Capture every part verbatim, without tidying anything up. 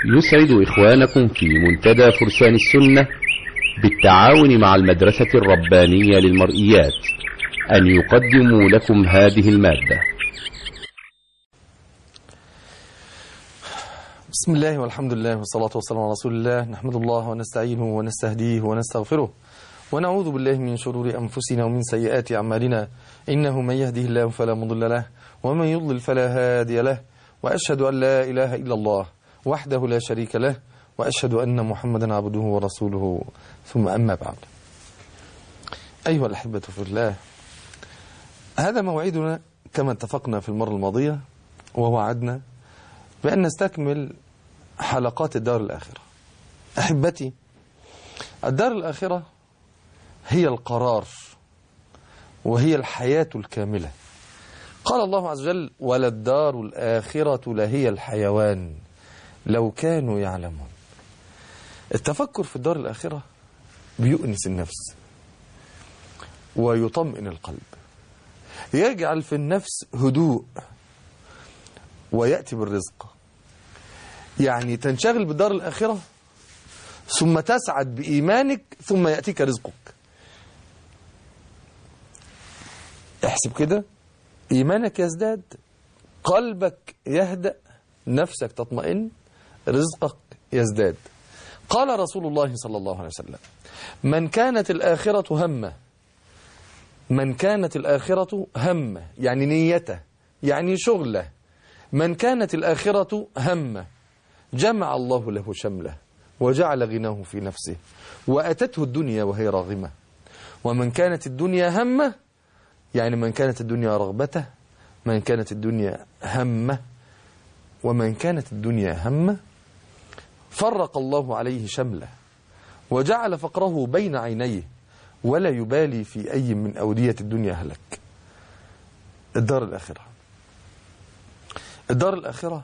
يسعد إخوانكم في منتدى فرسان السنة بالتعاون مع المدرسة الربانية للمرئيات أن يقدموا لكم هذه المادة. بسم الله والحمد لله والصلاة والسلام على رسول الله. نحمد الله ونستعينه ونستهديه ونستغفره ونعوذ بالله من شرور أنفسنا ومن سيئات أعمالنا، إنه من يهده الله فلا مضل له ومن يضلل فلا هادي له، وأشهد أن لا إله إلا الله وحده لا شريك له، وأشهد أن محمدا عبده ورسوله، ثم أما بعد. أيها الأحبة في الله، هذا موعدنا كما اتفقنا في المرة الماضية ووعدنا بأن نستكمل حلقات الدار الآخرة. أحبتي، الدار الآخرة هي القرار وهي الحياة الكاملة. قال الله عز وجل: وللدار الآخرة لهي الحيوان لو كانوا يعلمون. التفكر في الدار الآخرة بيؤنس النفس ويطمئن القلب، يجعل في النفس هدوء ويأتي بالرزق. يعني تنشغل بالدار الآخرة ثم تسعد بإيمانك ثم يأتيك رزقك. احسب كده، إيمانك يزداد، قلبك يهدأ، نفسك تطمئن، رزقك يزداد. قال رسول الله صلى الله عليه وسلم: من كانت الآخرة همه، من كانت الآخرة همه يعني نيته، يعني شغله، من كانت الآخرة همه جمع الله له شمله وجعل غناه في نفسه وأتته الدنيا وهي راغمة. ومن كانت الدنيا همه يعني من كانت الدنيا رغبته، من كانت الدنيا همه، ومن كانت الدنيا همه فرق الله عليه شمله وجعل فقره بين عينيه ولا يبالي في أي من أودية الدنيا هلك. الدار الآخرة، الدار الآخرة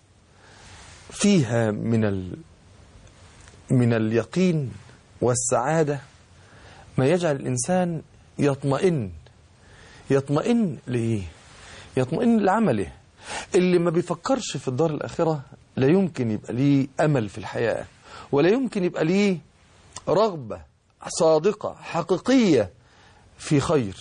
فيها من ال... من اليقين والسعادة ما يجعل الإنسان يطمئن. يطمئن لإيه؟ يطمئن لعمله. اللي ما بيفكرش في الدار الآخرة لا يمكن يبقى ليه أمل في الحياة، ولا يمكن يبقى ليه رغبة صادقة حقيقية في خير.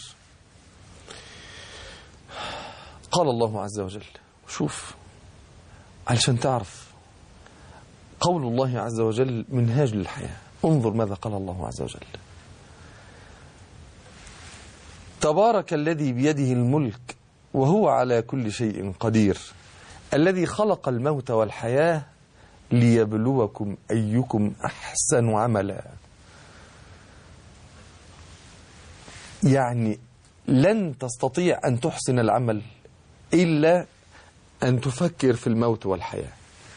قال الله عز وجل، شوف علشان تعرف قول الله عز وجل منهاج للحياة، انظر ماذا قال الله عز وجل: تبارك الذي بيده الملك وهو على كل شيء قدير الذي خلق الموت والحياة ليبلوكم أيكم أحسن عملا. يعني لن تستطيع أن تحسن العمل إلا أن تفكر في الموت والحياة.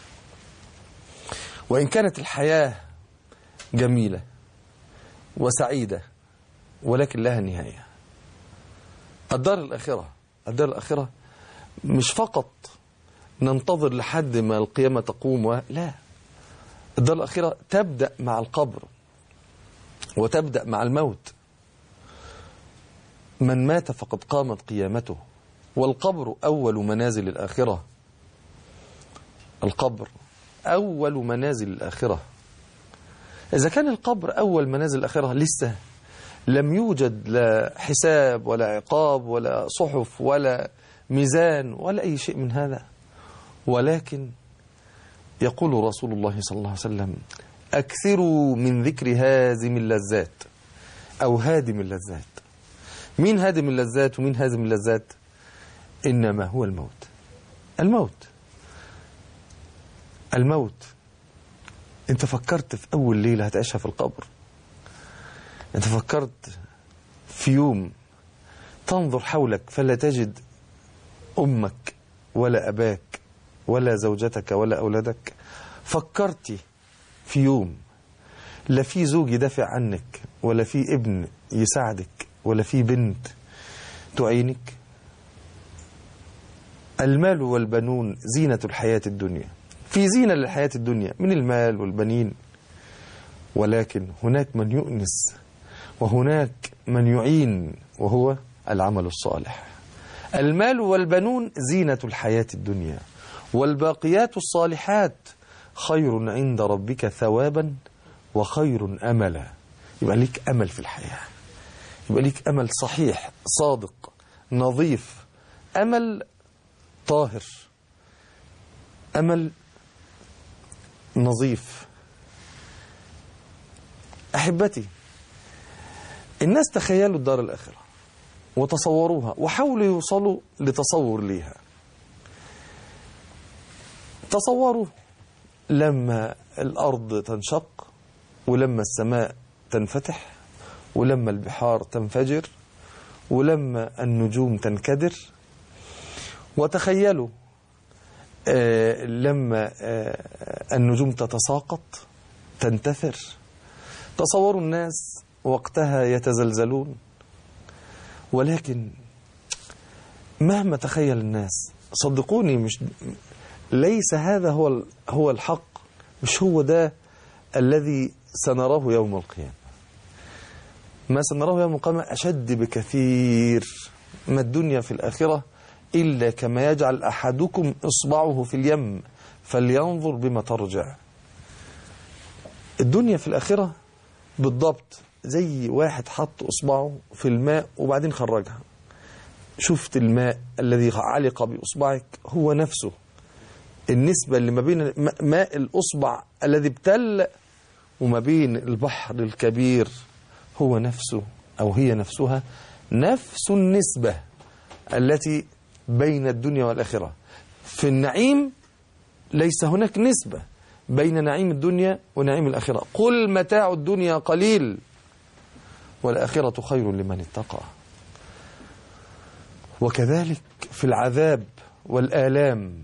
وإن كانت الحياة جميلة وسعيدة ولكن لها نهاية. الدار الآخرة، الدار الآخرة مش فقط ننتظر لحد ما القيامة تقوم و... لا، الدار الآخرة تبدأ مع القبر وتبدأ مع الموت. من مات فقد قامت قيامته، والقبر أول منازل الآخرة. القبر أول منازل الآخرة. إذا كان القبر أول منازل الآخرة لسه لم يوجد لا حساب ولا عقاب ولا صحف ولا ميزان ولا أي شيء من هذا، ولكن يقول رسول الله صلى الله عليه وسلم: أكثروا من ذكر هازم اللذات أو هادم اللذات. مين هادم اللذات ومين هازم اللذات؟ إنما هو الموت. الموت الموت أنت فكرت في أول ليلة هتعيشها في القبر؟ أنت فكرت في يوم تنظر حولك فلا تجد أمك ولا أباك ولا زوجتك ولا أولادك؟ فكرت في يوم لا في زوج يدافع عنك ولا في ابن يساعدك ولا في بنت تعينك؟ المال والبنون زينة الحياة الدنيا. في زينة للحياة الدنيا من المال والبنين، ولكن هناك من يؤنس وهناك من يعين وهو العمل الصالح. المال والبنون زينة الحياة الدنيا، والباقيات الصالحات خير عند ربك ثوابا وخير أملا. يبقى ليك أمل في الحياة، يبقى ليك أمل صحيح صادق نظيف، أمل طاهر، أمل نظيف. أحبتي، الناس تخيلوا الدار الآخرة وتصوروها وحاولوا يوصلوا لتصور ليها. تصوروا لما الأرض تنشق، ولما السماء تنفتح، ولما البحار تنفجر، ولما النجوم تنكدر. وتخيلوا آه لما آه النجوم تتساقط تنتثر. تصوروا الناس وقتها يتزلزلون. ولكن مهما تخيل الناس، صدقوني، مش ليس هذا هو هو الحق، مش هو ده الذي سنراه يوم القيامة. ما سنراه يوم القيامة أشد بكثير ما الدنيا في الآخرة، إلا كما يجعل أحدكم إصبعه في اليم فلينظر بما ترجع. الدنيا في الآخرة بالضبط زي واحد حط إصبعه في الماء وبعدين خرجها. شفت الماء الذي علق بإصبعك هو نفسه النسبة اللي ما بين ماء الأصبع الذي ابتل وما بين البحر الكبير هو نفسه، أو هي نفسها نفس النسبة التي بين الدنيا والآخرة. في النعيم ليس هناك نسبة بين نعيم الدنيا ونعيم الآخرة. قل متاع الدنيا قليل والآخرة خير لمن اتقى. وكذلك في العذاب والآلام،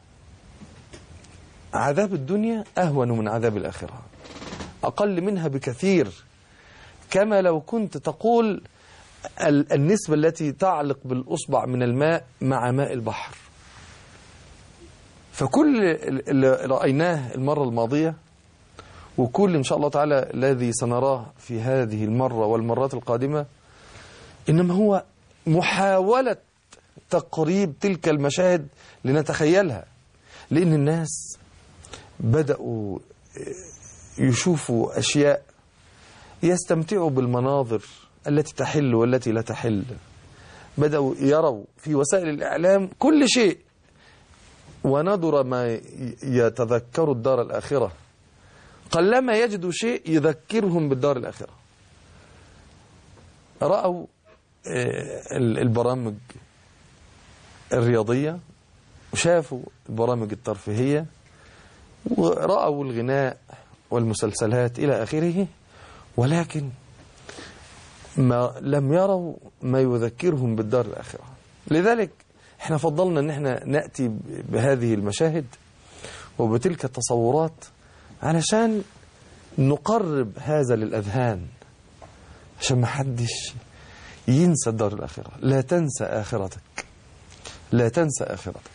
عذاب الدنيا أهون من عذاب الآخرة، أقل منها بكثير. كما لو كنت تقول النسبة التي تعلق بالأصبع من الماء مع ماء البحر. فكل اللي رأيناه المرة الماضية وكل إن شاء الله تعالى الذي سنراه في هذه المرة والمرات القادمة إنما هو محاولة تقريب تلك المشاهد لنتخيلها. لأن الناس بدأوا يشوفوا أشياء، يستمتعوا بالمناظر التي تحل والتي لا تحل. بدأوا يروا في وسائل الإعلام كل شيء، وندر ما يتذكروا الدار الآخرة. قلما يجدوا شيء يذكرهم بالدار الآخرة. رأوا البرامج الرياضية، وشافوا البرامج الترفيهية، ورأوا الغناء والمسلسلات إلى آخره، ولكن ما لم يروا ما يذكرهم بالدار الآخرة. لذلك احنا فضلنا ان احنا نأتي بهذه المشاهد وبتلك التصورات علشان نقرب هذا للأذهان، عشان ما حدش ينسى الدار الآخرة. لا تنسى آخرتك، لا تنسى آخرتك.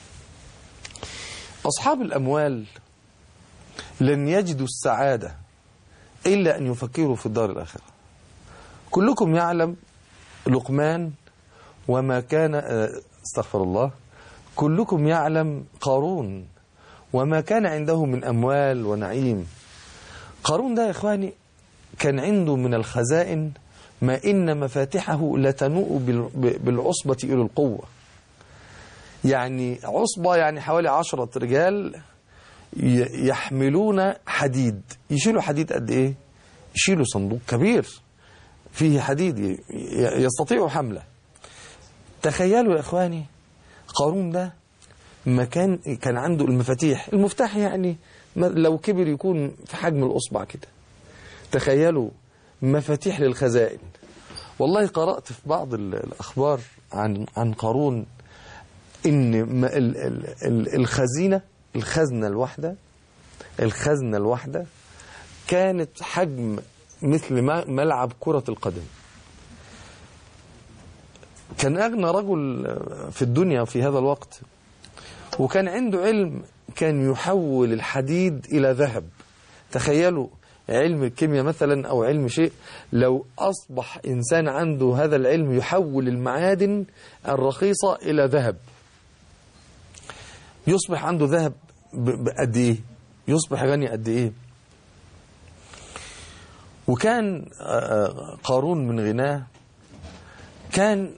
أصحاب الأموال لن يجدوا السعادة إلا أن يفكروا في الدار الآخرة. كلكم يعلم لقمان وما كان استغفر الله كلكم يعلم قارون وما كان عنده من أموال ونعيم. قارون ده يا إخواني كان عنده من الخزائن ما إن مفاتحه لتنوء بالعصبة إلى القوة. يعني عصبة يعني حوالي عشرة رجال يحملون حديد. يشيلوا حديد قد إيه؟ يشيلوا صندوق كبير فيه حديد يستطيعوا حمله. تخيلوا يا إخواني قارون ده مكان كان عنده المفاتيح. المفتاح يعني لو كبر يكون في حجم الأصبع كده. تخيلوا مفاتيح للخزائن. والله قرأت في بعض الأخبار عن عن قارون إن الخزينة الخزنة الواحدة الخزنة الواحدة كانت حجم مثل ملعب كرة القدم. كان أغنى رجل في الدنيا في هذا الوقت، وكان عنده علم كان يحول الحديد إلى ذهب. تخيلوا علم الكيمياء مثلا أو علم شيء، لو أصبح إنسان عنده هذا العلم يحول المعادن الرخيصة إلى ذهب، يصبح عنده ذهب بقد إيه؟ يصبح غني قد إيه. وكان قارون من غناه كان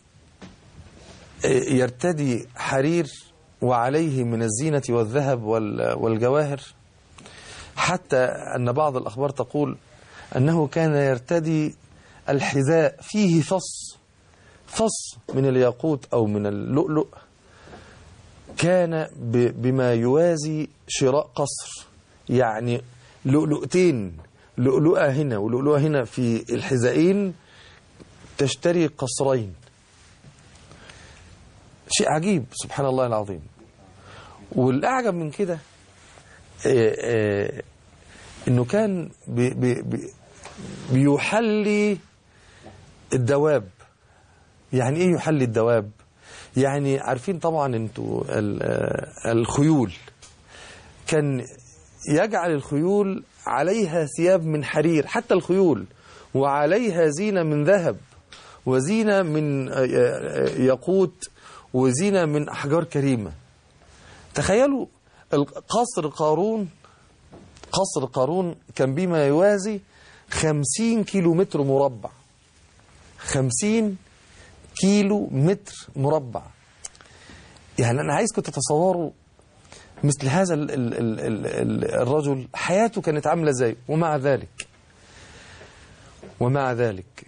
يرتدي حرير وعليه من الزينة والذهب والجواهر، حتى أن بعض الأخبار تقول أنه كان يرتدي الحذاء فيه فص فص من الياقوت أو من اللؤلؤ، كان بما يوازي شراء قصر، يعني لؤلؤتين، لؤلؤة هنا ولؤلؤة هنا في الحذائين تشتري قصرين. شيء عجيب سبحان الله العظيم. والأعجب من كده إنه كان بي بي بي بيحلي الدواب. يعني إيه يحلي الدواب؟ يعني عارفين طبعا انتوا الخيول، كان يجعل الخيول عليها ثياب من حرير، حتى الخيول، وعليها زينة من ذهب وزينة من ياقوت وزينة من أحجار كريمة. تخيلوا قصر قارون، قصر قارون كان بما يوازي خمسين كيلو متر مربع، خمسين كيلو متر مربع. يعني أنا عايزكم تتصوروا مثل هذا ال ال ال ال الرجل حياته كانت عاملة ازاي. ومع ذلك ومع ذلك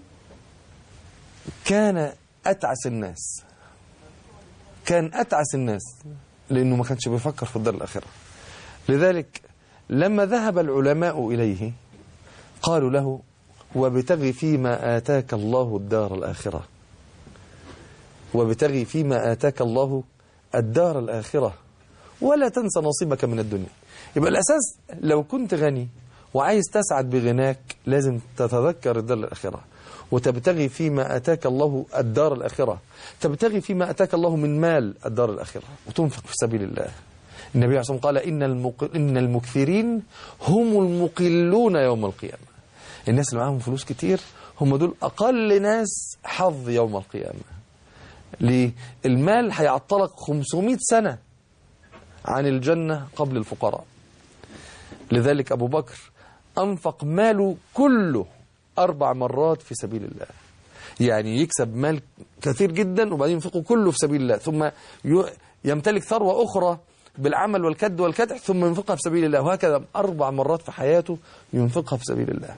كان أتعس الناس، كان أتعس الناس لأنه ما كانش بيفكر في الدار الآخرة. لذلك لما ذهب العلماء إليه قالوا له: وابتغي فيما آتاك الله الدار الآخرة، وابتغي فيما آتاك الله الدار الآخرة ولا تنسى نصيبك من الدنيا. يبقى الأساس لو كنت غني وعايز تسعد بغناك لازم تتذكر الدار الآخرة، وتبتغي فيما أتاك الله الدار الآخرة، تبتغي فيما أتاك الله من مال الدار الآخرة وتنفق في سبيل الله. النبي عليه الصلاة والسلام قال: إن, المق... إن المكثرين هم المقلون يوم القيامة. الناس اللي معاهم فلوس كتير هم دول أقل ناس حظ يوم القيامة. ليه؟ المال هيعطلك خمسمائة سنة عن الجنة قبل الفقراء. لذلك أبو بكر أنفق ماله كله أربع مرات في سبيل الله، يعني يكسب مال كثير جدا وبعدين ينفقه كله في سبيل الله، ثم يمتلك ثروة أخرى بالعمل والكد والكدح ثم ينفقها في سبيل الله، وهكذا أربع مرات في حياته ينفقها في سبيل الله.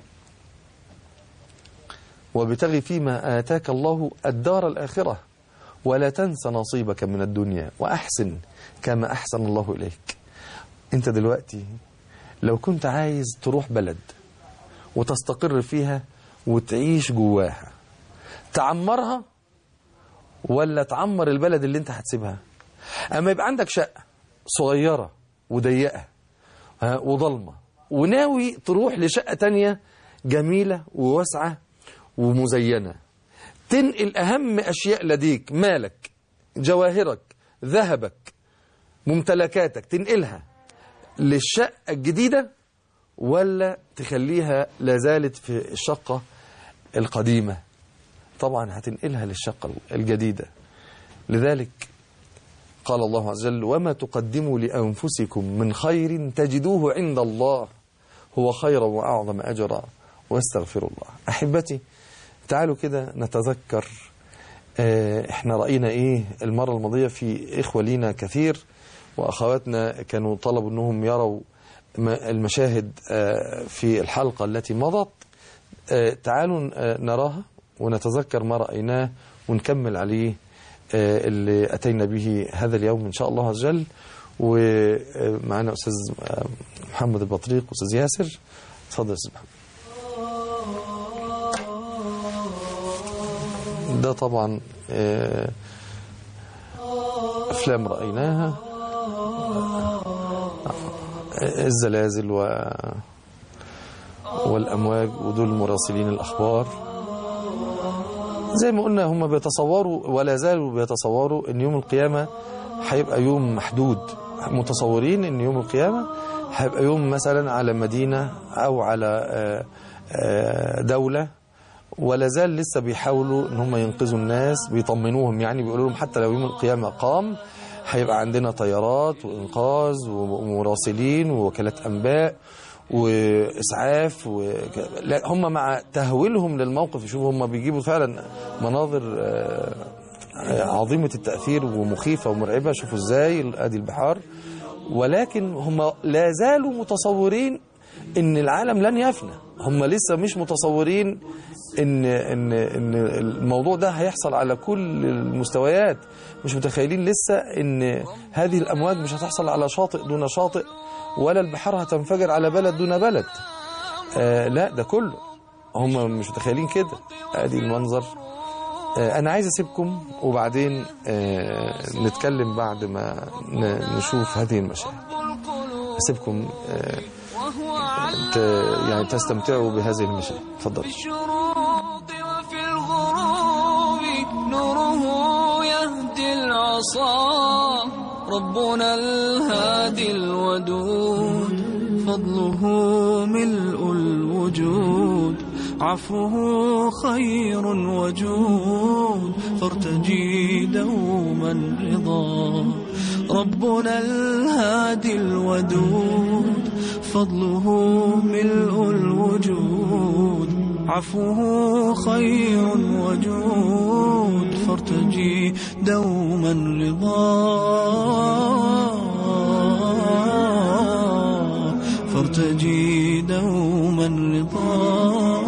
وابتغي فيما آتاك الله الدار الآخرة ولا تنسى نصيبك من الدنيا وأحسن كما أحسن الله إليك. أنت دلوقتي لو كنت عايز تروح بلد وتستقر فيها وتعيش جواها، تعمرها ولا تعمر البلد اللي انت هتسيبها؟ أما يبقى عندك شقة صغيرة وضيقة وظلمة وناوي تروح لشقة تانية جميلة وواسعة ومزينة، تنقل أهم أشياء لديك، مالك، جواهرك، ذهبك، ممتلكاتك، تنقلها للشقة الجديدة ولا تخليها لازالت في الشقة القديمة؟ طبعا هتنقلها للشقة الجديدة. لذلك قال الله عز وجل: وما تقدموا لأنفسكم من خير تجدوه عند الله هو خيرا وأعظم أجرا واستغفر الله. أحبتي تعالوا كده نتذكر اه احنا رأينا ايه المرة الماضية في إخوة لينا كثير وأخواتنا كانوا طلبوا أنهم يروا المشاهد اه في الحلقة التي مضت. اه تعالوا اه نراها ونتذكر ما رأيناه ونكمل عليه اه اللي أتينا به هذا اليوم إن شاء الله عز وجل. ومعنا أستاذ محمد البطريق وأستاذ ياسر. تفضل أستاذ محمد. ده طبعا أفلام رأيناها، الزلازل و... والأمواج، ودول مراسلين الأخبار. زي ما قلنا هم بيتصوروا ولا زالوا بيتصوروا أن يوم القيامة هيبقى يوم محدود، متصورين أن يوم القيامة هيبقى يوم مثلا على مدينة أو على دولة، ولا زال لسه بيحاولوا ان هم ينقذوا الناس، بيطمنوهم، يعني بيقولوا لهم حتى لو يوم القيامة قام هيبقى عندنا طيارات وإنقاذ ومراسلين ووكالات أنباء وإسعاف و... لا هم مع تهويلهم للموقف. يشوفوا هم بيجيبوا فعلا مناظر عظيمة التأثير ومخيفة ومرعبة. شوفوا ازاي ادي البحار، ولكن هم لا زالوا متصورين ان العالم لن يفنى. هم لسه مش متصورين ان ان ان الموضوع ده هيحصل على كل المستويات. مش متخيلين لسه ان هذه الامواج مش هتحصل على شاطئ دون شاطئ، ولا البحار هتنفجر على بلد دون بلد. آه لا، ده كله هم مش متخيلين كده. ادي المنظر. آه انا عايز اسيبكم وبعدين آه نتكلم بعد ما نشوف هذه المشاهد. اسيبكم آه يعني تستمتعوا بهذه المشاهد. تفضل. في الشروق وفي الغروب نوره يهدي العصا، ربنا الهادي الودود فضله ملء الوجود، عفوه خير وجود فارتجي دوما رضا. ربنا الهادي الودود فضله ملء الوجود، عفوه خير وجود فارتجي دوما رضا. فارتجي دوما رضا.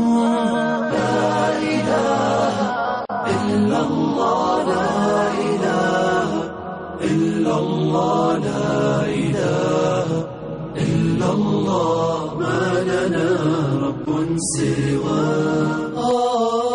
لا إله إلا الله، لا إله إلا الله، لا إله إلا الله، ما لنا رب سواه.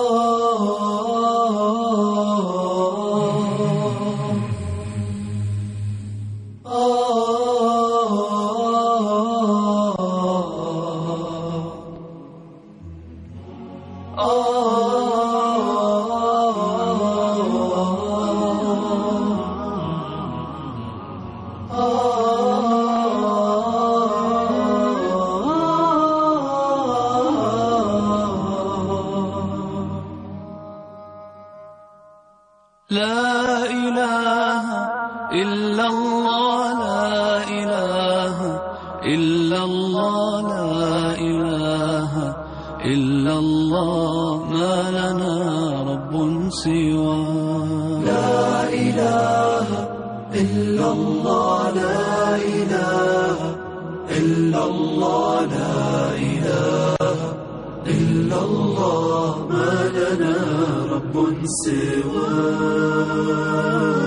لا إله إلا الله، لا إله إلا الله، لا إله إلا الله، ما لنا رب سواه. لا إله إلا الله، لا إله إلا الله، لا إله إلا الله، ما لنا رب سواه.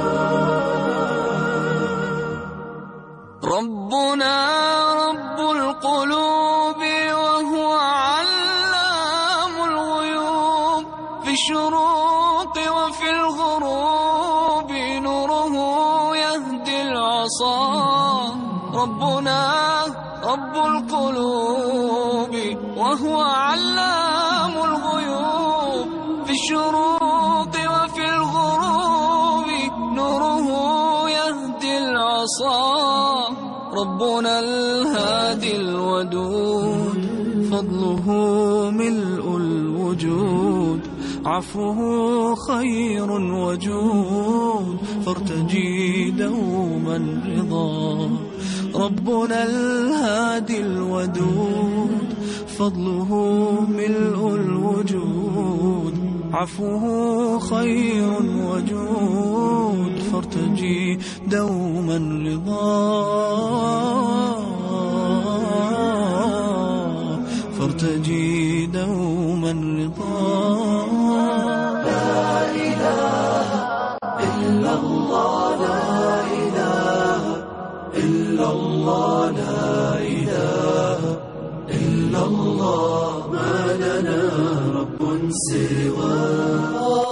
ربنا رب القلوب وهو علام الغيوب، في الشروق وفي الغروب نوره يهدي العصا. ربنا رب القلوب وهو علام الغيوب، في الشروق وفي الغروب نوره يهدي العصا. ربنا الهادي الودود فضله ملء الوجود، عفوه خير وجود فارتجي دوما رضا. ربنا الهادي الودود فضله ملء الوجود، عفوه خير وجود فارتجي دوما رضا. فارتجي دوما رضا. لا إله إلا الله، لا إله إلا الله، لا إله إلا الله، ما لنا رب سواه.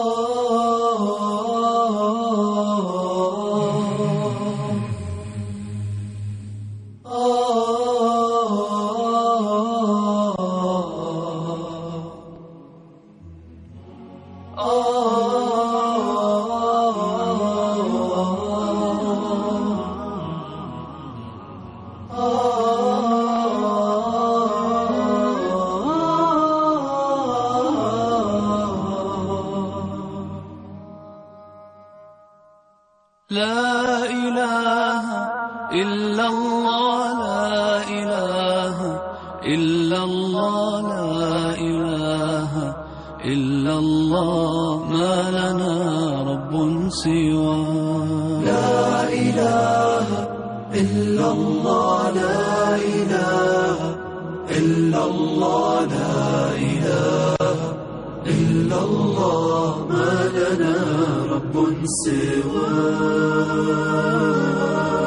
سواه. لا إله إلا الله، لا إله إلا الله، لا إله إلا الله، ما لنا رب سواه.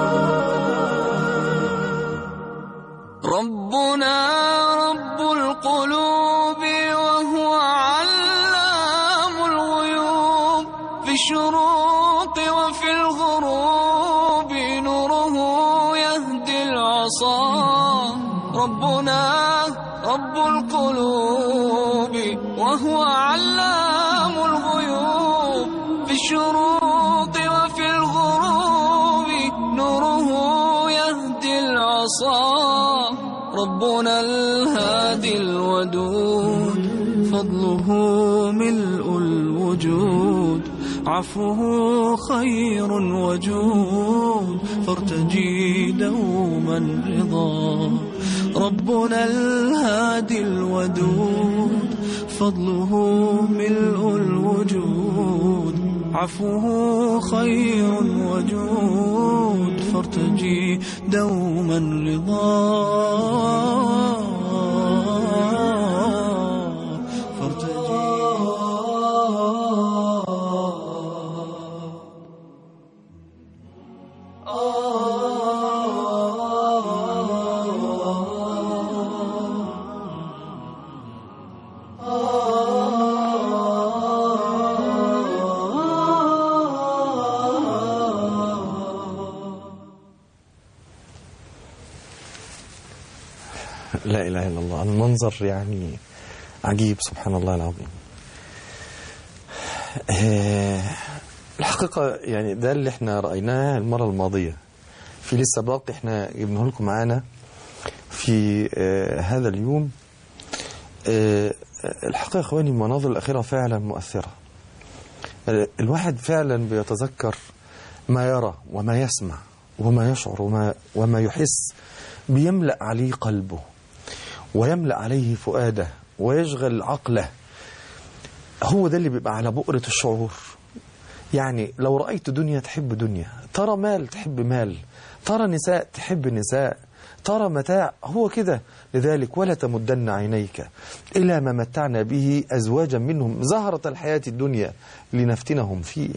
ربنا رب القلوب وهو علام الغيوب، في الشروق وفي الغروب نوره يهدي العصا. ربنا رب القلوب وهو علام الغيوب، في الشروق وفي الغروب نوره يهدي العصا. ربنا الهادي الودود، فضله ملء الوجود، عفوه خير وجود، فارتجي دوما رضا. ربنا الهادي الودود، فضله ملء الوجود، عفوه خير وجود، فارتجي دوما رضا. لا إله إلا الله. المنظر يعني عجيب، سبحان الله العظيم. الحقيقة يعني ده اللي احنا رأيناه المرة الماضية، في لسه باقي احنا جبناه لكم معانا في هذا اليوم. الحقيقة اخواني المناظر الأخيرة فعلا مؤثرة. الواحد فعلا بيتذكر ما يرى وما يسمع وما يشعر وما, وما يحس، بيملأ عليه قلبه ويملأ عليه فؤاده ويشغل عقله. هو ده اللي بيبقى على بؤرة الشعور. يعني لو رأيت دنيا تحب دنيا، ترى مال تحب مال، ترى نساء تحب نساء، ترى متاع، هو كده. لذلك ولا تمدن عينيك إلى ما متعنا به أزواجا منهم زهرة الحياة الدنيا لنفتنهم فيه.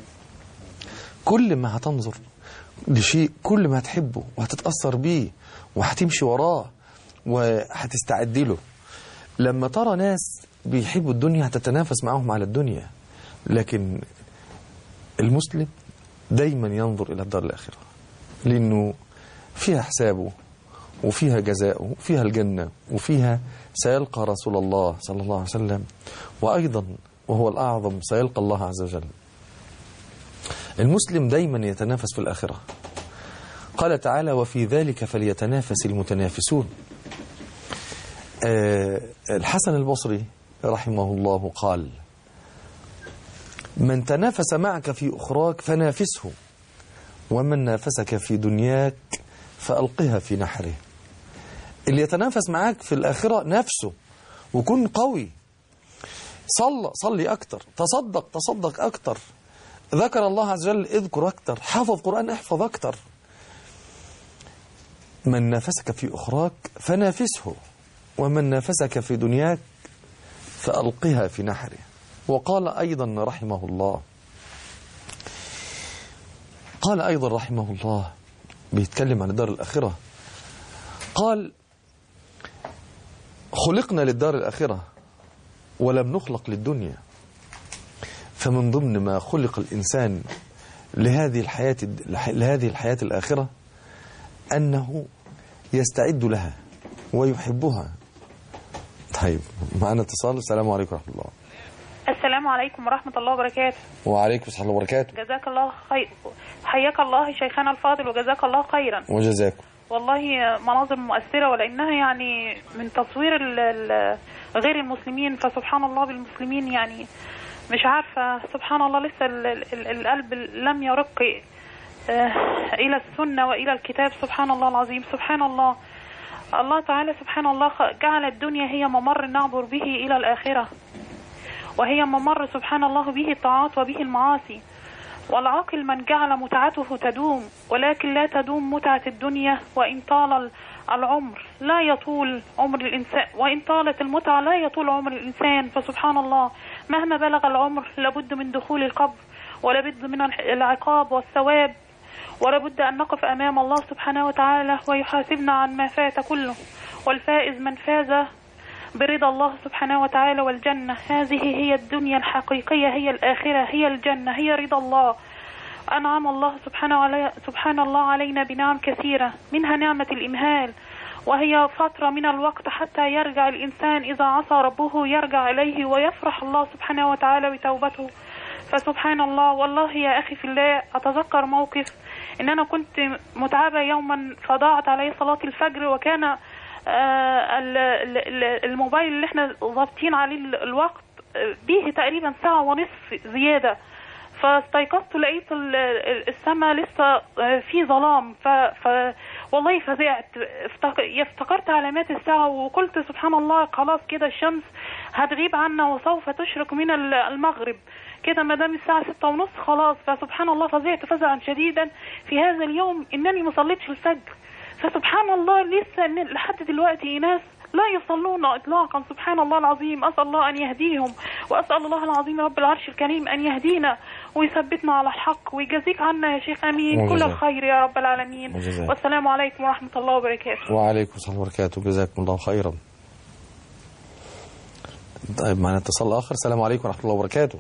كل ما هتنظر لشيء كل ما هتحبه وهتتأثر بيه وهتمشي وراه وهتستعد له. لما ترى ناس بيحبوا الدنيا هتتنافس معهم على الدنيا، لكن المسلم دايما ينظر إلى الدار الآخرة، لأنه فيها حسابه وفيها جزاؤه وفيها الجنة وفيها سيلقى رسول الله صلى الله عليه وسلم، وأيضا وهو الأعظم سيلقى الله عز وجل. المسلم دايما يتنافس في الآخرة. قال تعالى: وفي ذلك فليتنافس المتنافسون. أه الحسن البصري رحمه الله قال: من تنافس معك في أخراك فنافسه، ومن نافسك في دنياك فألقها في نحره. اللي يتنافس معاك في الآخرة نفسه، وكن قوي، صل صلي أكتر، تصدق تصدق أكتر، ذكر الله عز وجل اذكر أكتر، حفظ قرآن احفظ أكتر. من نافسك في أخراك فنافسه، ومن نافسك في دنياك فألقها في نحره. وقال أيضا رحمه الله قال أيضا رحمه الله بيتكلم عن الدار الآخرة، قال: خلقنا للدار الآخرة ولم نخلق للدنيا، فمن ضمن ما خلق الإنسان لهذه الحياة لهذه الحياة الآخرة أنه يستعد لها ويحبها. طيب معنا اتصال. السلام عليكم ورحمة الله. السلام عليكم ورحمة الله وبركاته. وعليكم السلام وبركاته. جزاك الله خير، حياك الله شيخنا الفاضل وجزاك الله خيرا. وجزاكم. والله مناظر مؤثرة، ولأنها يعني من تصوير ال ال غير المسلمين، فسبحان الله بالمسلمين يعني مش عارفة، سبحان الله لسه ال ال القلب لم يرق إلى السنة وإلى الكتاب. سبحان الله العظيم، سبحان الله. الله تعالى سبحان الله جعل الدنيا هي ممر نعبر به إلى الآخرة، وهي ممر سبحان الله به الطاعات وبه المعاصي. والعاقل من جعل متعته تدوم، ولكن لا تدوم متعة الدنيا، وإن طال العمر لا يطول عمر الإنسان، وإن طالت المتعة لا يطول عمر الإنسان. فسبحان الله، مهما بلغ العمر لابد من دخول القبر، ولابد من العقاب والثواب، ولابد أن نقف أمام الله سبحانه وتعالى ويحاسبنا عن ما فات كله. والفائز من فاز برضا الله سبحانه وتعالى والجنة. هذه هي الدنيا الحقيقية، هي الآخرة، هي الجنة، هي رضا الله. أنعم الله سبحانه, علي سبحانه الله علينا بنعم كثيرة، منها نعمة الإمهال، وهي فترة من الوقت حتى يرجع الإنسان إذا عصى ربه، يرجع إليه ويفرح الله سبحانه وتعالى بتوبته. فسبحان الله، والله يا أخي في الله أتذكر موقف إن أنا كنت متعبة يوما فضاعت علي صلاة الفجر، وكان آه الموبايل اللي احنا ضابطين عليه الوقت به تقريبا ساعة ونصف زيادة. فاستيقظت لقيت السماء لسه في ظلام، ف, ف والله فزعت، افتكرت علامات الساعة وقلت سبحان الله، خلاص كده الشمس هتغيب عنا وسوف تشرق من المغرب كده ما دام الساعة ستة ونص خلاص. فسبحان الله فزعت فزعا شديدا في هذا اليوم إنني ما صليتش الفجر. فسبحان الله لسه لحد دلوقتي ناس لا يصلون إطلاقا. سبحان الله العظيم، أسأل الله أن يهديهم، وأسأل الله العظيم رب العرش الكريم أن يهدينا ويثبتنا على الحق، ويجازيك عنا يا شيخ أمين مجزاك. كل الخير يا رب العالمين مجزاك. والسلام عليكم ورحمة الله وبركاته. وعليكم السلام وبركاته، جزاكم الله خيرا. طيب معنا اتصال آخر. السلام عليكم ورحمة الله وبركاته.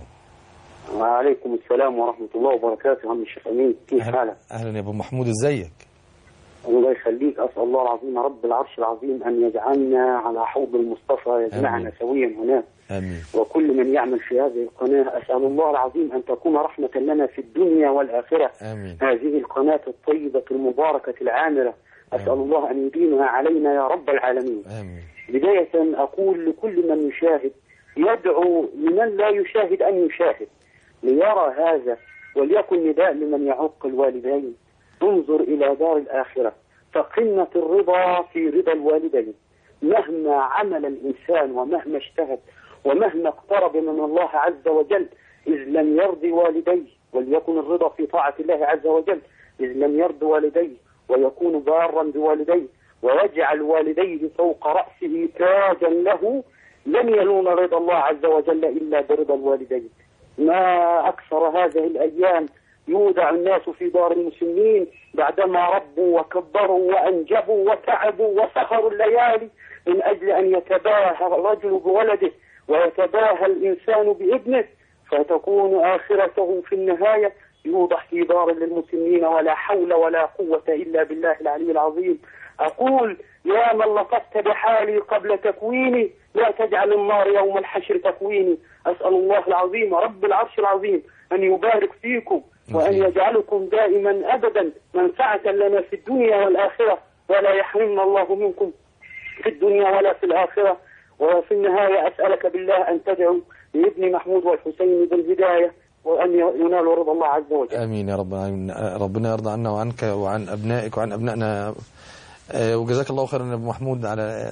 وعليكم السلام ورحمة الله وبركاته. عم الشيخ أمين، كيف حالك؟ أهلا يا أبو محمود، إزيك؟ الله يخليك. أسأل الله العظيم رب العرش العظيم أن يجعلنا على حوض المصطفى، يجمعنا سويا هناك. آمين. وكل من يعمل في هذه القناة أسأل الله العظيم أن تكون رحمة لنا في الدنيا والآخرة. آمين. هذه القناة الطيبة المباركة العامرة، أسأل آمين. الله أن يديمها علينا يا رب العالمين. آمين. بداية أقول لكل من يشاهد، يدعو لمن لا يشاهد أن يشاهد ليرى هذا، وليكن نداء لمن يعق الوالدين، انظر إلى دار الآخرة، فقمة الرضا في رضا الوالدين. مهما عمل الإنسان ومهما اجتهد ومهما اقترب من الله عز وجل، إذ لم يرضي والديه، وليكن الرضا في طاعة الله عز وجل، إذ لم يرضي والديه ويكون بارا بوالديه ويجعل والديه فوق رأسه تاجا له، لن ينول رضا الله عز وجل إلا برضا الوالدين. ما أكثر هذه الأيام يودع الناس في دار المسلمين بعدما ربوا وكبروا وأنجبوا وتعبوا وسهروا الليالي من أجل أن يتباهى الرجل بولده ويتباهى الإنسان بابنه، فتكون آخرته في النهاية يوضع في دار للمسلمين، ولا حول ولا قوة إلا بالله العلي العظيم. أقول يا من لطفت بحالي قبل تكويني، لا تجعل النار يوم الحشر تكويني. أسأل الله العظيم رب العرش العظيم أن يبارك فيكم وأن يجعلكم دائما أبدا منفعة لنا في الدنيا والآخرة، ولا يحرمنا الله منكم في الدنيا ولا في الآخرة. وفي النهاية أسألك بالله أن تدعو لابن محمود والحسين بالهداية، وأن ينالوا رضا الله عز وجل. آمين يا رب العالمين. ربنا يرضى عنا وعنك وعن أبنائك وعن أبنائنا. وجزاك الله خيرا يا أبو محمود. على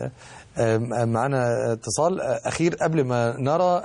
معنا اتصال أخير قبل ما نرى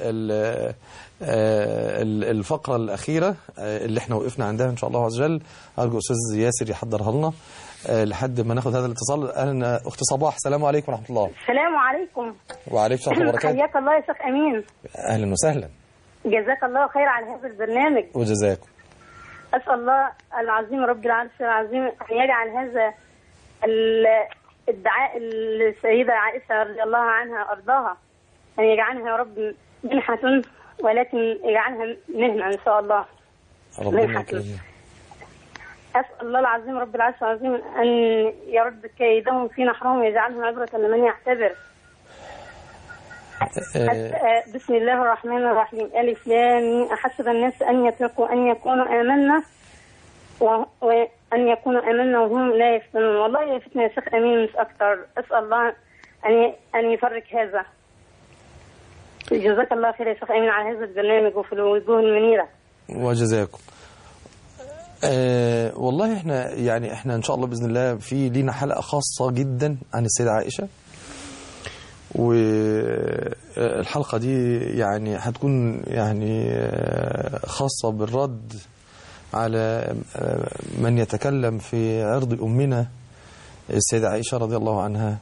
الفقرة الأخيرة اللي احنا وقفنا عندها إن شاء الله عز وجل. أرجو أستاذ ياسر يحضرها لنا لحد ما ناخد هذا الاتصال. أهلا أخت صباح، السلام عليكم ورحمة الله. السلام عليكم. وعليكم السلام ورحمة الله وبركاته. حياك الله يا شيخ أمين. أهلا وسهلا. جزاك الله خير على هذا البرنامج. وجزاكم. أسأل الله العظيم رب العرش العظيم أن يجعل هذا الدعاء السيدة عائشة رضي الله عنها أرضاها، أن يجعلها يا رب منحة، ولكن يجعلها مهنة إن شاء الله. منحة. أسأل الله العظيم رب العرش العظيم أن يرد كيدهم في نحرهم ويجعلهم عبرة لمن يعتبر. بسم الله الرحمن الرحيم. ألف لام أحسب الناس أن يتركوا أن يكونوا آمنا وأن يكونوا آمنا وهم لا يفتنون. والله يا فتنة يا شيخ أمين مش أكتر. أسأل الله أن أن يفرج هذا. جزاك الله خير يا شيخ أمين على هذا البرنامج وفي الوجوه المنيرة. وجزاكم. أه والله احنا يعني احنا ان شاء الله باذن الله في لينا حلقه خاصه جدا عن السيده عائشه، والحلقه دي يعني هتكون يعني خاصه بالرد على من يتكلم في عرض أمنا السيدة عائشة رضي الله عنها.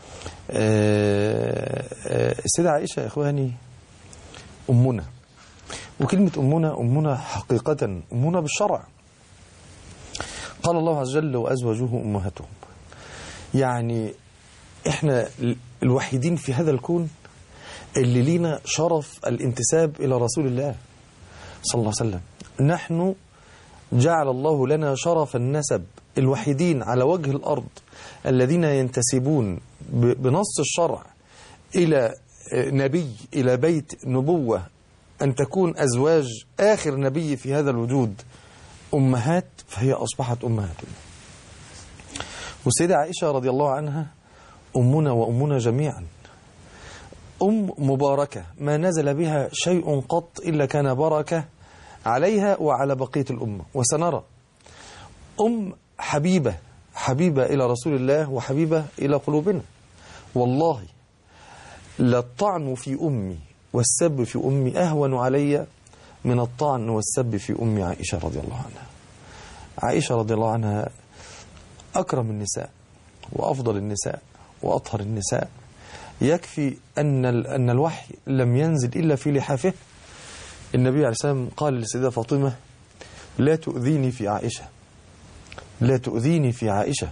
السيدة عائشة يا إخواني أمنا، وكلمة أمنا أمنا حقيقة أمنا بالشرع. قال الله عز وجل وأزواجه أمهاتهم، يعني إحنا الوحيدين في هذا الكون اللي لينا شرف الانتساب إلى رسول الله صلى الله عليه وسلم. نحن جعل الله لنا شرف النسب، الوحيدين على وجه الأرض الذين ينتسبون بنص الشرع إلى نبي، إلى بيت نبوة، أن تكون أزواج آخر نبي في هذا الوجود أمهات، فهي أصبحت أمهاتنا. والسيدة عائشة رضي الله عنها أمنا وأمنا جميعا، أم مباركة ما نزل بها شيء قط إلا كان بركة عليها وعلى بقية الأمة. وسنرى أم حبيبة، حبيبة إلى رسول الله وحبيبة إلى قلوبنا. والله للطعن في أمي والسب في أمي أهون علي من الطعن والسب في أمي عائشة رضي الله عنها. عائشة رضي الله عنها أكرم النساء وأفضل النساء وأطهر النساء. يكفي أن أن الوحي لم ينزل إلا في لحافه. النبي عليه الصلاة والسلام قال للسيدة فاطمة لا تؤذيني في عائشة، لا تؤذيني في عائشة.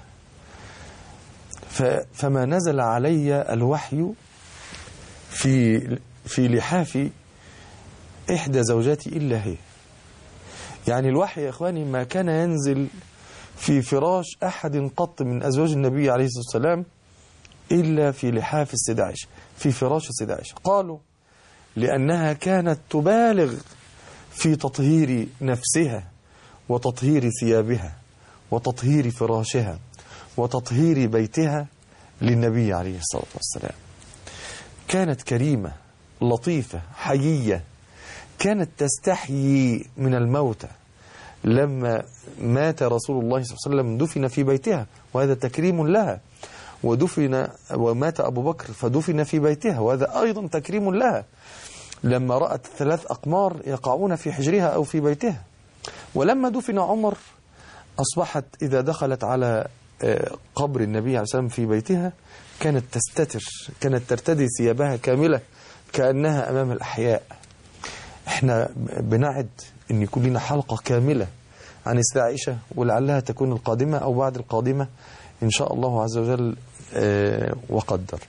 فما نزل علي الوحي في في لحاف إحدى زوجاتي إلا هي. يعني الوحي يا إخواني ما كان ينزل في فراش أحد قط من أزواج النبي عليه الصلاة والسلام إلا في لحاف السيدة عائشة، في فراش السيدة عائشة. قالوا لأنها كانت تبالغ في تطهير نفسها وتطهير ثيابها وتطهير فراشها وتطهير بيتها للنبي عليه الصلاة والسلام. كانت كريمة لطيفة حيية، كانت تستحيي من الموتى. لما مات رسول الله صلى الله عليه وسلم دفن في بيتها، وهذا تكريم لها. ودفن ومات أبو بكر فدفن في بيتها، وهذا أيضا تكريم لها. لما رأت ثلاث أقمار يقعون في حجرها أو في بيتها. ولما دفن عمر أصبحت إذا دخلت على قبر النبي عليه الصلاة والسلام في بيتها كانت تستتر، كانت ترتدي ثيابها كاملة كأنها أمام الأحياء. احنا بنعد أن يكون لنا حلقة كاملة عن السيدة عائشة، ولعلها تكون القادمة أو بعد القادمة إن شاء الله عز وجل وقدر.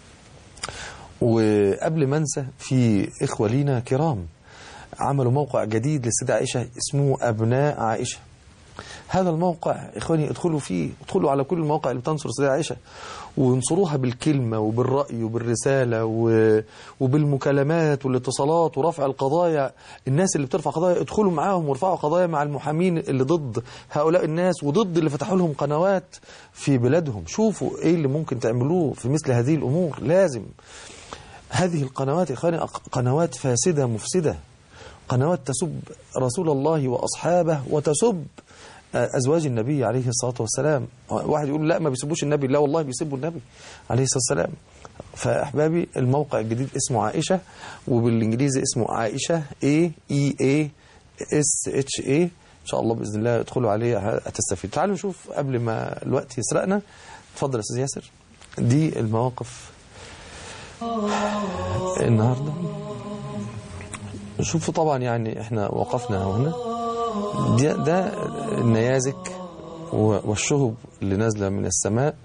وقبل ما انسى، في إخوة لينا كرام عملوا موقع جديد للسيدة عائشة اسمه أبناء عائشة. هذا الموقع إخواني ادخلوا فيه، ادخلوا على كل المواقع اللي بتنصر السيدة عائشة وانصروها بالكلمة وبالرأي وبالرسالة وبالمكالمات والاتصالات ورفع القضايا. الناس اللي بترفع قضايا ادخلوا معاهم وارفعوا قضايا مع المحامين اللي ضد هؤلاء الناس وضد اللي فتحوا لهم قنوات في بلادهم. شوفوا ايه اللي ممكن تعملوه في مثل هذه الأمور. لازم هذه القنوات يا إخواني قنوات فاسدة مفسدة، قنوات تسب رسول الله وأصحابه وتسب أزواج النبي عليه الصلاة والسلام. واحد يقول لا ما بيسبوش النبي، لا والله بيسبوا النبي عليه الصلاة والسلام. فأحبابي الموقع الجديد اسمه عائشة، وبالإنجليزي اسمه عائشة A E A S H A. إن شاء الله بإذن الله ادخلوا عليه هتستفيد. تعالوا نشوف قبل ما الوقت يسرقنا. اتفضل يا أستاذ ياسر. دي المواقف النهاردة. شوفوا طبعا يعني احنا وقفنا هنا. ده, ده النيازك والشهب اللي نازلة من السماء.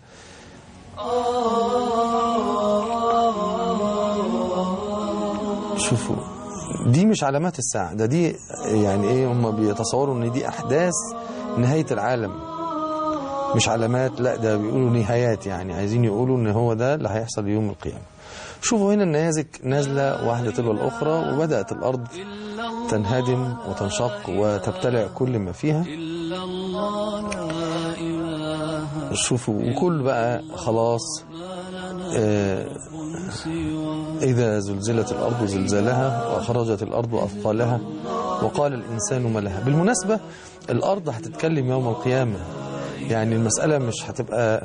شوفوا دي مش علامات الساعة، ده دي يعني ايه، هم بيتصوروا ان دي احداث نهاية العالم، مش علامات، لا ده بيقولوا نهايات، يعني عايزين يقولوا ان هو ده اللي هيحصل يوم القيامة. شوفوا هنا النيازك نازلة واحدة تلو الأخرى، وبدأت الأرض تنهدم وتنشق وتبتلع كل ما فيها. شوفوا وكل بقى خلاص آه إذا زلزلت الأرض زلزالها وأخرجت الأرض أثقالها وقال الإنسان ما لها. بالمناسبة الأرض هتتكلم يوم القيامة، يعني المسألة مش هتبقى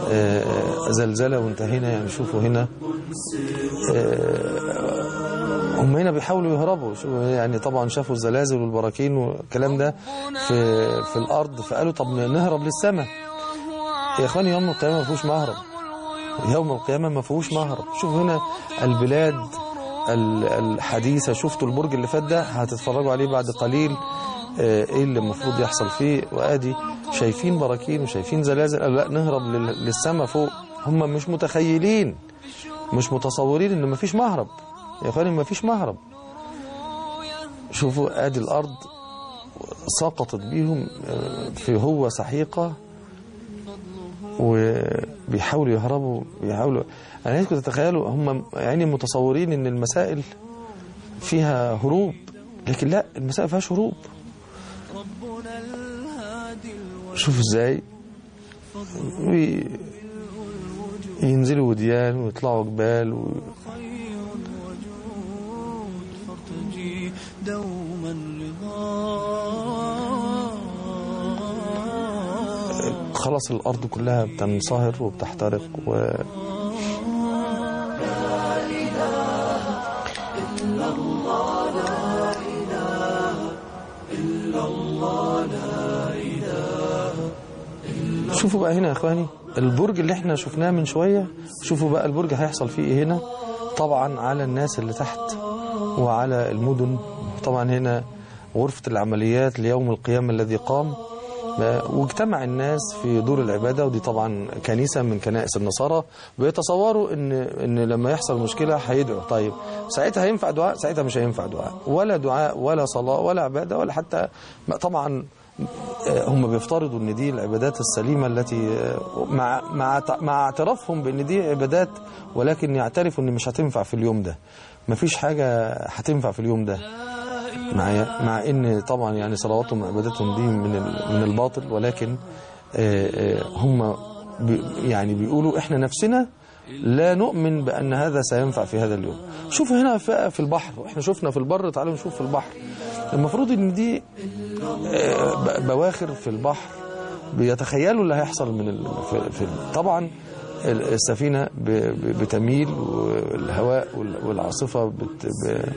آه زلزلة وانتهينا. يعني شوفوا هنا آه هم هنا بيحاولوا يهربوا، يعني طبعا شافوا الزلازل والبراكين والكلام ده في في الارض، فقالوا طب نهرب للسماء. يا اخواني يوم القيامه ما فيهوش مهرب، يوم القيامه ما فيهوش مهرب. شوفوا هنا البلاد الحديثه، شفتوا البرج اللي فات ده هتتفرجوا عليه بعد قليل ايه اللي المفروض يحصل فيه، وادي شايفين براكين وشايفين زلازل، قالوا لا نهرب للسماء فوق. هم مش متخيلين مش متصورين ان مفيش مهرب يا اخواني، مفيش مهرب. شوفوا ادي الارض سقطت بيهم في هو سحيقة وبيحاولوا يهربوا بيحاولوا. انا عايزكم تتخيلوا هم يعني متصورين ان المسائل فيها هروب، لكن لا، المسائل فيهاش هروب. شوفوا ازاي ينزلوا وديان ويطلعوا جبال و... خلاص الأرض كلها بتنصهر وبتحترق و... شوفوا بقى هنا يا اخواني البرج اللي احنا شفناه من شوية، شوفوا بقى البرج هيحصل فيه ايه هنا. طبعا على الناس اللي تحت وعلى المدن. طبعا هنا غرفة العمليات ليوم القيامة الذي قام، واجتمع الناس في دور العبادة، ودي طبعا كنيسة من كنائس النصارى، بيتصوروا ان ان لما يحصل مشكلة هيدعوا. طيب ساعتها هينفع دعاء؟ ساعتها مش هينفع دعاء، ولا دعاء ولا صلاة ولا عبادة ولا حتى. طبعا هم بيفترضوا ان دي العبادات السليمة التي مع مع مع اعترافهم بان دي عبادات، ولكن يعترفوا ان مش هتنفع في اليوم ده، مفيش حاجة هتنفع في اليوم ده، مع مع ان طبعا يعني صلواتهم وعباداتهم دي من من الباطل، ولكن هم يعني بيقولوا احنا نفسنا لا نؤمن بان هذا سينفع في هذا اليوم. شوفوا هنا في البحر، احنا شفنا في البر، تعالوا نشوف في البحر. المفروض ان دي بواخر في البحر، بيتخيلوا اللي هيحصل من في طبعا السفينة بتميل والهواء والعاصفة بت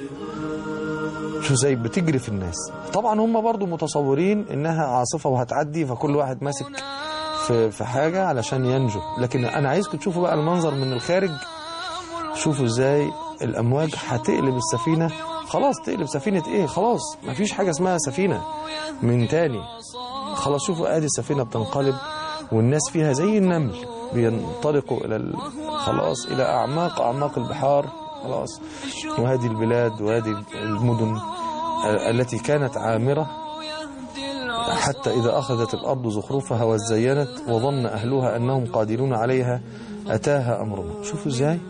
شو زي بتجري في الناس. طبعا هم برضو متصورين انها عاصفة وهتعدي، فكل واحد ماسك في في حاجة علشان ينجو. لكن انا عايزكم تشوفوا بقى المنظر من الخارج. شوفوا ازاي الامواج هتقلب السفينة. خلاص تقلب سفينة ايه؟ خلاص مفيش حاجة اسمها سفينة من تاني. خلاص شوفوا ادي السفينة بتنقلب والناس فيها زي النمل بينطلقوا الى خلاص الى اعماق اعماق البحار. خلاص وهذه البلاد وهذه المدن التي كانت عامرة، حتى إذا أخذت الأرض زخرفها وزينت وظن أهلها أنهم قادرون عليها أتاها أمرنا. شوفوا إزاي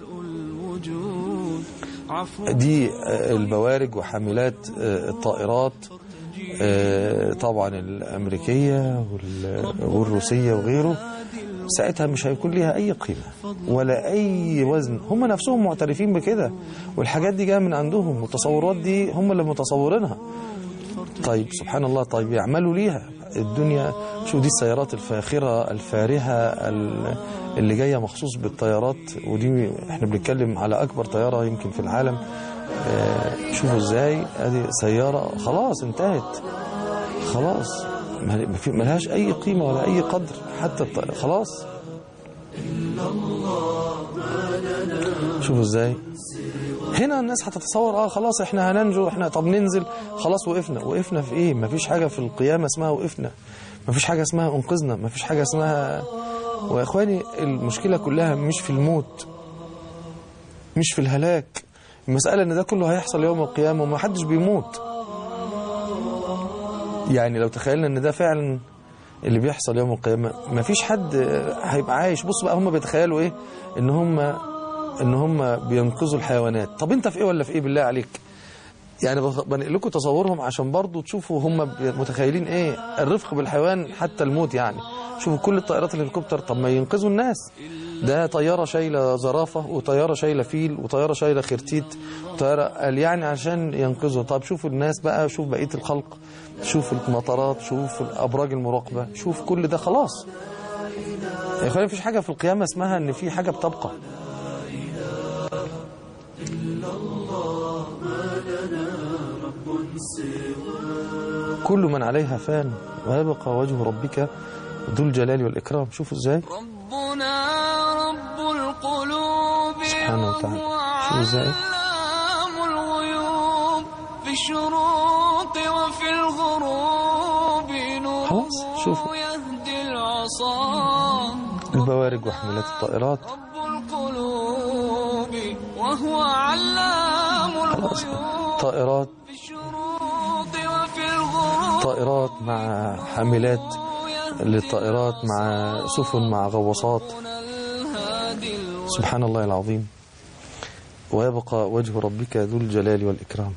دي البوارج وحاملات الطائرات طبعا الأمريكية والروسية وغيره، ساعتها مش هيكون ليها أي قيمة ولا أي وزن. هم نفسهم معترفين بكده، والحاجات دي جايه من عندهم، والتصورات دي هم اللي متصورينها. طيب سبحان الله، طيب يعملوا ليها الدنيا. شو دي السيارات الفاخرة الفارهة اللي جاية مخصوص بالطيارات، ودي احنا بنتكلم على أكبر طيارة يمكن في العالم. شوفوا ازاي ادي سيارة خلاص انتهت، خلاص ملهاش أي قيمة ولا أي قدر حتى خلاص. شوفوا ازاي هنا الناس هتتصور اه خلاص احنا هننجو، احنا طب ننزل خلاص. وقفنا وقفنا في ايه؟ مفيش حاجة في القيامة اسمها وقفنا، مفيش حاجة اسمها انقذنا، مفيش حاجة اسمها. ويا اخواني المشكلة كلها مش في الموت، مش في الهلاك. المسألة ان ده كله هيحصل يوم القيامة وما حدش بيموت. يعني لو تخيلنا ان ده فعلا اللي بيحصل يوم القيامة، مفيش حد هيبقى عايش. بص بقى هم بيتخيلوا ايه؟ ان هم ان هم بينقذوا الحيوانات. طب انت في ايه ولا في ايه بالله عليك؟ يعني بنقل لكم تصورهم عشان برضو تشوفوا هم متخيلين ايه الرفق بالحيوان حتى الموت. يعني شوفوا كل الطائرات الهليكوبتر، طب ما ينقذوا الناس. ده طيارة شايلة زرافة، وطيارة شايلة فيل، وطيارة شايلة خرتيت، وطيارة قال يعني عشان ينقذوا. طب شوفوا الناس بقى، شوف بقية الخلق، شوف المطارات، شوف الأبراج المراقبة، شوف كل ده. خلاص يا اخواني مفيش حاجة في القيامة اسمها ان في حاجة بتبقى. كل من عليها فان ويبقى وجه ربك ذو الجلال والإكرام. شوفوا ازاي ربنا رب القلوب سبحانه وتعالى. شوفوا ازاي علام الغيوب في الشروق وفي الغروب خلاص. شوفوا نور يهدي العصا البوارج وحملات الطائرات. رب القلوب وهو علام خلاص الغيوب طائرات في الشروق وفي الغروب طائرات مع حاملات للطائرات مع سفن مع غواصات. سبحان الله العظيم. ويبقى وجه ربك ذو الجلال والإكرام.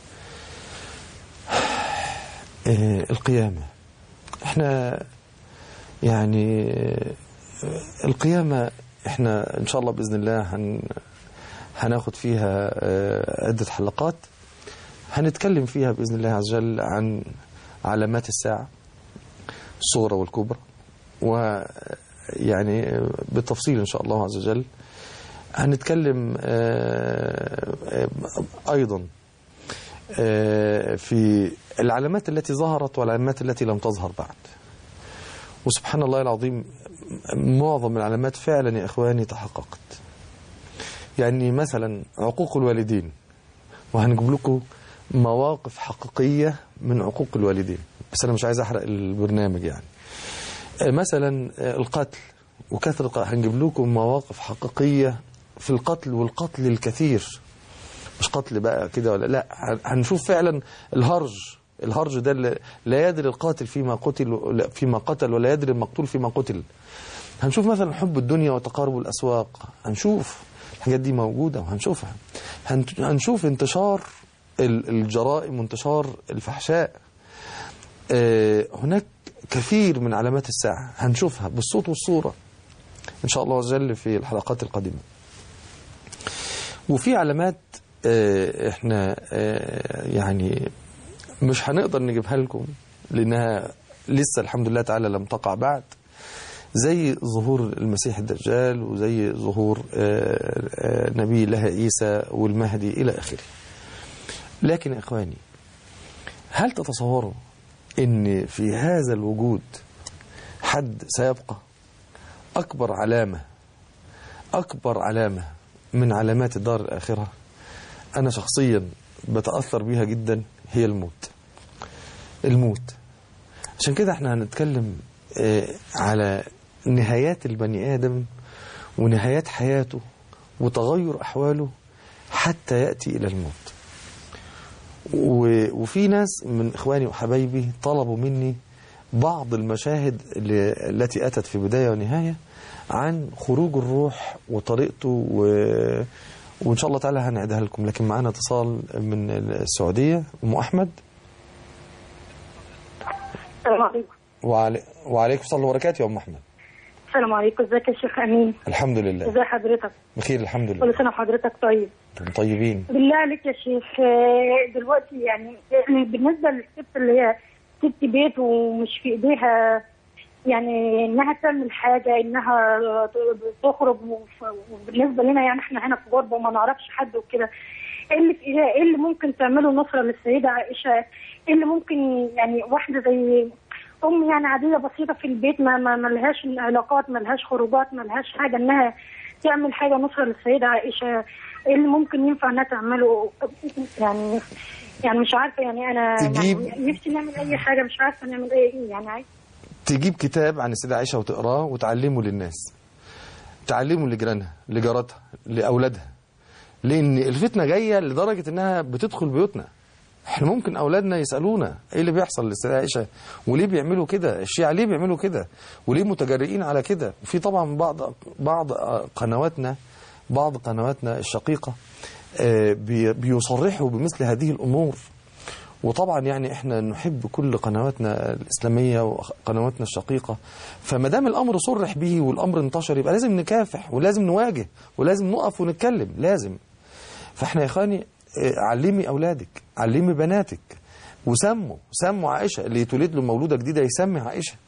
آه القيامة احنا يعني آه القيامة احنا ان شاء الله بإذن الله هن هناخد فيها آه عدة حلقات هنتكلم فيها بإذن الله عز وجل عن علامات الساعة الصغرى والكبرى، ويعني بالتفصيل إن شاء الله عز وجل. هنتكلم أيضا في العلامات التي ظهرت والعلامات التي لم تظهر بعد. وسبحان الله العظيم معظم العلامات فعلا يا إخواني تحققت. يعني مثلا عقوق الوالدين، وهنجيب لكم مواقف حقيقية من عقوق الوالدين، بس أنا مش عايز أحرق البرنامج. يعني مثلا القتل وكثرة القتل، هنجيب لكم مواقف حقيقية في القتل والقتل الكثير، مش قتل بقى كده ولا لا. هنشوف فعلا الهرج الهرج ده اللي لا يدري القاتل فيما قتل فيما قتل ولا يدري المقتول فيما قتل. هنشوف مثلا حب الدنيا وتقارب الأسواق، هنشوف الحاجات دي موجودة وهنشوفها. هنشوف انتشار الجرائم وانتشار الفحشاء. هناك كثير من علامات الساعة هنشوفها بالصوت والصورة إن شاء الله عز وجل في الحلقات القادمة. وفي علامات احنا يعني مش هنقدر نجيبها لكم لأنها لسه الحمد لله تعالى لم تقع بعد، زي ظهور المسيح الدجال وزي ظهور نبي الله عيسى والمهدي إلى آخره. لكن يا إخواني، هل تتصوروا إن في هذا الوجود حد سيبقى؟ أكبر علامة أكبر علامة من علامات الدار الآخرة أنا شخصيا بتأثر بيها جدا هي الموت. الموت عشان كده احنا هنتكلم على نهايات البني آدم ونهايات حياته وتغير أحواله حتى يأتي إلى الموت. وفي ناس من إخواني وحبايبي طلبوا مني بعض المشاهد التي أتت في بداية ونهاية عن خروج الروح وطريقته، و... وإن شاء الله تعالى هنعدها لكم. لكن معنا اتصال من السعودية. أم أحمد. السلام عليكم. وعلي... وعليكم السلام وبركاته يا أم أحمد. السلام عليكم. ازيك يا شيخ أمين؟ الحمد لله. ازي حضرتك؟ بخير الحمد لله. كل سنة وحضرتك طيب. انتم طيبين. بالله عليك يا شيخ، دلوقتي يعني بالنسبة للست اللي هي ست بيت ومش في ايديها يعني انها تعمل حاجة، انها تخرج، وبالنسبة لنا يعني احنا هنا في غربة وما نعرفش حد وكده، ايه اللي في ايديها؟ ايه اللي ممكن تعمله نصرة للسيدة عائشة؟ ايه اللي ممكن يعني واحدة زي ام يعني عادية بسيطة في البيت ما ما ملهاش علاقات، ملهاش خروجات، ملهاش حاجة، انها تعمل حاجة نصرة للسيدة عائشة؟ ايه اللي ممكن ينفع انها تعمله؟ يعني يعني مش عارفة، يعني انا تجيب يعني نفسي نعمل اي حاجة، مش عارفة نعمل ايه يعني. عايز تجيب كتاب عن السيدة عائشة وتقراه وتعلمه للناس، تعلمه لجيرانها لجاراتها لأولادها، لأن الفتنة جاية لدرجة إنها بتدخل بيوتنا. احنا ممكن أولادنا يسألونا ايه اللي بيحصل للسيدة عائشة وليه بيعملوا كده، الشيعة ليه بيعملوا كده وليه متجرئين على كده. وفي طبعا بعض بعض قنواتنا بعض قنواتنا الشقيقة بيصرحوا بمثل هذه الأمور. وطبعا يعني احنا نحب كل قنواتنا الإسلامية وقنواتنا الشقيقة، فما دام الأمر صرح به والأمر انتشر يبقى لازم نكافح ولازم نواجه ولازم نقف ونتكلم، لازم. فاحنا يا اخواني علمي أولادك، علمي بناتك، وسموا سموا عائشة. اللي يتولد له مولودة جديدة يسمي عائشة.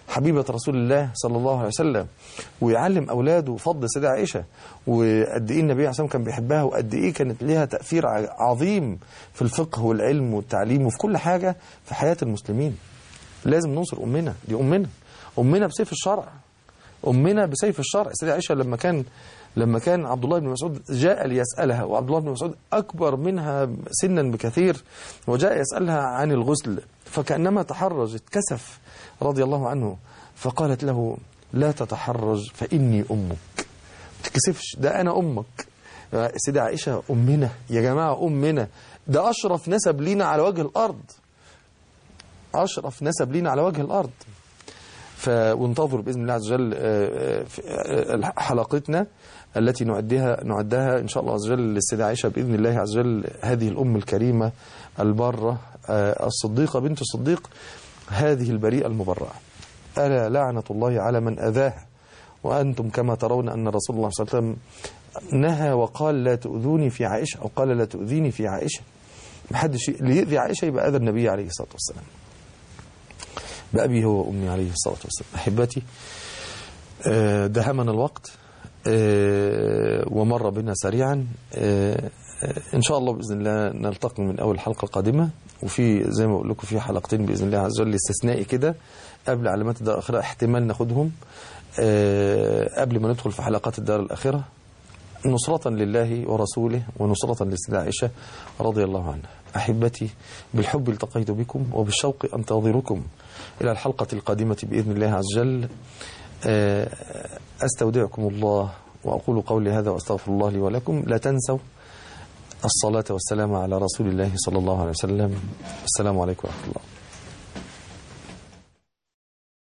حبيبة رسول الله صلى الله عليه وسلم، ويعلم أولاده فضل سيدة عائشة، وقد إيه النبي عليه الصلاة والسلام كان بيحبها، وقد إيه كانت لها تأثير عظيم في الفقه والعلم والتعليم وفي كل حاجة في حياة المسلمين. لازم ننصر أمنا، دي أمنا، أمنا بسيف الشرع، أمنا بسيف الشرع. سيدة عائشة لما كان لما كان عبد الله بن مسعود جاء ليسألها، وعبد الله بن مسعود أكبر منها سنا بكثير، وجاء يسألها عن الغسل، فكأنما تحرج، اتكسف رضي الله عنه، فقالت له لا تتحرج فإني أمك، ما تتكسفش، ده أنا أمك. سيدة عائشة أمنا يا جماعة، أمنا ده أشرف نسب لينا على وجه الأرض، أشرف نسب لينا على وجه الأرض. فانتظروا بإذن الله عز وجل حلقتنا التي نعدها نعدها إن شاء الله عز وجل للسيدة عائشة بإذن الله عز وجل، هذه الأم الكريمة البارة الصديقة بنت الصديق، هذه البريئة المبرعة. ألا لعنة الله على من أذاها، وأنتم كما ترون أن رسول الله صلى الله عليه وسلم نهى وقال لا تؤذوني في عائشة، أو قال لا تؤذيني في عائشة. محدش اللي يؤذي عائشة يبقى أذى النبي عليه الصلاة والسلام، بأبي هو وأمي عليه الصلاة والسلام. أحبتي، دهمنا الوقت ومر بنا سريعا. إن شاء الله بإذن الله نلتقي من أول حلقة قادمة، وفي زي ما أقول لكم في حلقتين بإذن الله عز وجل استثنائي كده قبل علامات الدار الآخرة، احتمال ناخدهم قبل ما ندخل في حلقات الدار الآخرة، نصرة لله ورسوله ونصرة للسيدة عائشة رضي الله عنها. أحبتي، بالحب التقيت بكم، وبالشوق أنتظركم إلى الحلقة القادمة بإذن الله عز وجل. أستودعكم الله وأقول قولي هذا وأستغفر الله لي ولكم. لا تنسوا الصلاة والسلام على رسول الله صلى الله عليه وسلم. السلام عليكم ورحمة الله.